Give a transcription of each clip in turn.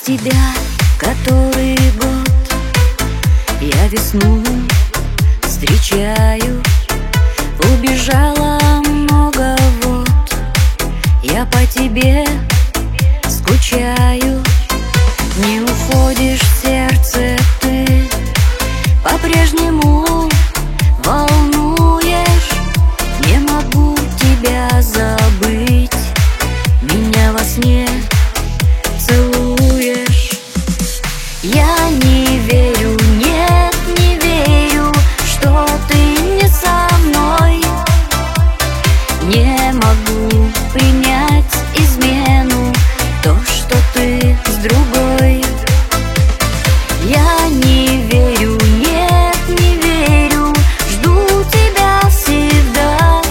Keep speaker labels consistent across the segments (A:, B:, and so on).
A: тебя который год я весну встречаю. Убежала много вод, я по тебе скучаю. Не уходишь в сердце ты, по-прежнему волнуешь. Не могу тебя забыть, меня во сне целуешь. Я не верю, нет, не верю, что ты не со мной. Не могу принять измену, то, что ты с другой. Я не верю, нет, не верю, жду тебя всегда.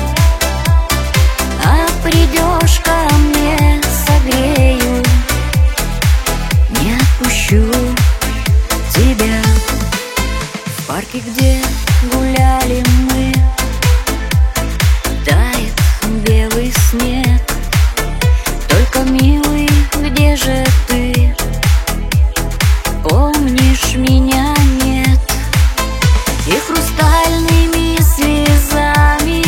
A: А придешь ко мне, согрею, не отпущу тебя. В парке, где гуляли мы, тает белый снег. Только, милый, где же ты? Помнишь, меня нет. И хрустальными слезами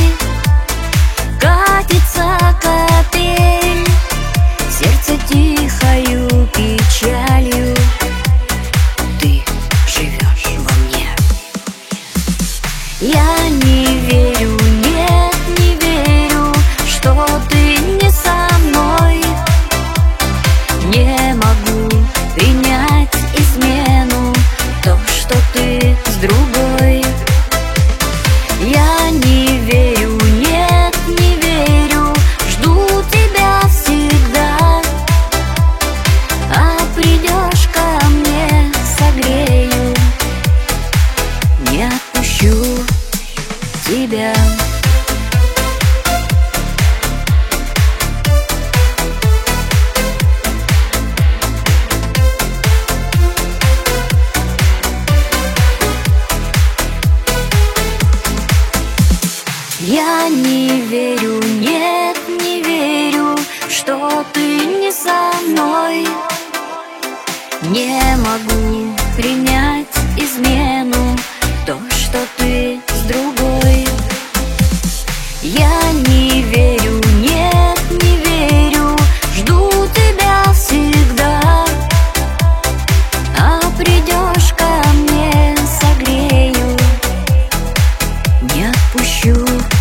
A: катится капель, сердце тихою печалью. Ты живешь во мне. Я не верю, нет, не верю, что ты не со мной. Не могу принять измену, то, что ты с другой. Я не верю, нет, не верю, жду тебя всегда. А придешь ко мне, согрею, не отпущу тебя. Я не верю, нет, не верю, что ты не со мной. Не могу принять измену, то, что ты с другой. Я не верю, нет, не верю, жду тебя всегда. А придешь ко мне, согрею, не отпущу